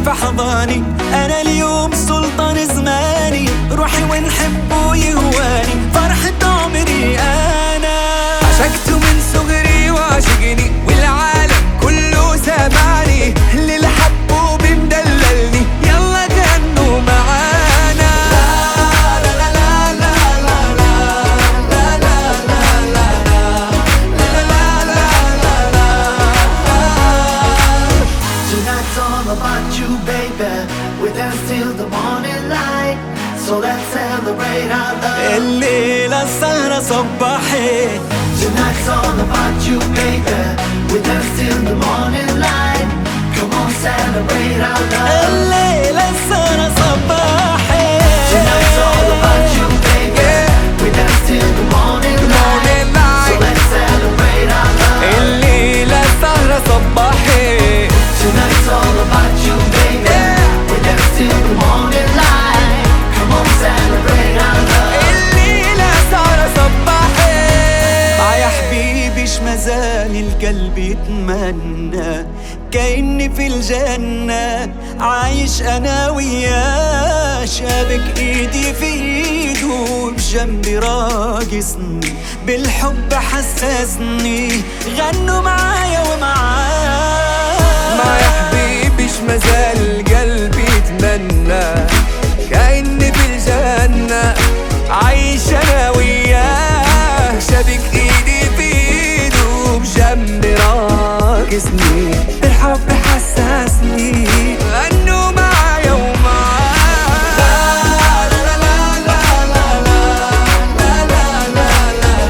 في حضاني. أنا اليوم سلطان زماني، روحي ونحبه يهواني، فرحة عمري أنا. عشقته من صغري وعشقني، والعالم كله سامعني، اللي الحبه بمدللني، يلا غنوا معانا. لا لا لا لا لا لا لا لا لا لا. Tonight's all about you, baby. We're dance till the morning light, so let's celebrate our love. الليلة السهرة صباحي. Tonight's all about you, baby. We're dance till the morning light. Come on, celebrate our love. الليلة السهرة صباحي. Tonight's all about you, baby. We dance till the morning light, so let's celebrate our love. الليلة السهرة صباحي. Tonight's all about you, baby. We dance till the morning light. Come on, celebrate our love. الليلة سهرة صباحي. يا حبيبي شمازال القلب يتمنى، كأني في الجنة عايش أنا وياه، شابك إيدي في إيده بجنبي راقصني، بالحب حسسني، غنوا معايا ومعاه. ما يا حبيبي شمازال قلبي يتمنى، كأني في الجنة عايش أنا وياه، شابك إيدي في إيده بجنبي راقصني، بالحب حسسني، غنوا معايا ومعاه. لا لا لا لا لا لا لا لا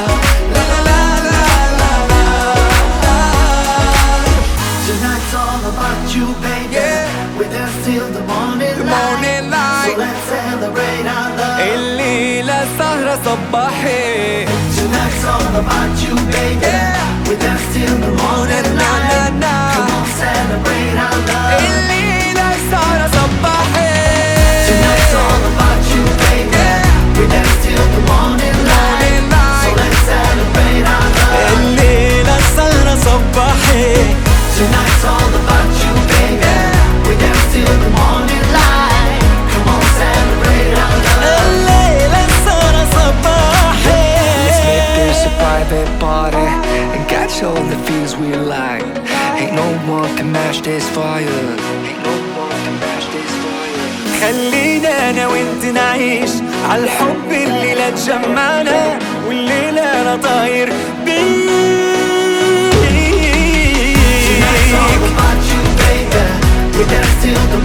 لا. Tonight's all about you, baby. We dance till the morning light, so let's celebrate our love. الليلة سهرة صباحي. Tonight's all about you, baby. We dance till the morning light. Come on, celebrate our love. الليلة سهرة صباحي. Tonight's all about you, baby. We dance till the morning light, so let's celebrate our love. الليلة السهرة صباحي. Tonight's all about you, baby. We dance till the morning light. Come on, celebrate our love. الليلة السهرة صباحي. Let's make this a private party and catch all the feels we like. Ain't no one can match this fire. Ain't no one can match this fire. خلينا انا وانت نعيش عالحب اللي لا تجمعنا، والليلة انا طاير Tonight's all بيك. about you, baby. We dance till the